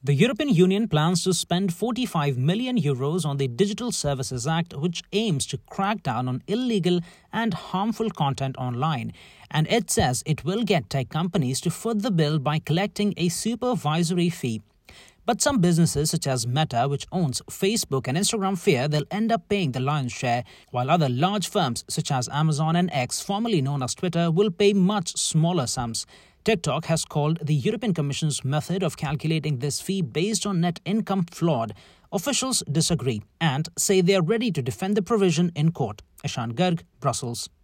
The European Union plans to spend €45 million on the Digital Services Act, which aims to crack down on illegal and harmful content online. And it says it will get tech companies to foot the bill by collecting a supervisory fee. But some businesses such as Meta, which owns Facebook and Instagram, fear they'll end up paying the lion's share, while other large firms such as Amazon and X, formerly known as Twitter, will pay much smaller sums. TikTok has called the European Commission's method of calculating this fee based on net income flawed. Officials disagree and say they are ready to defend the provision in court. Ishan Garg, Brussels.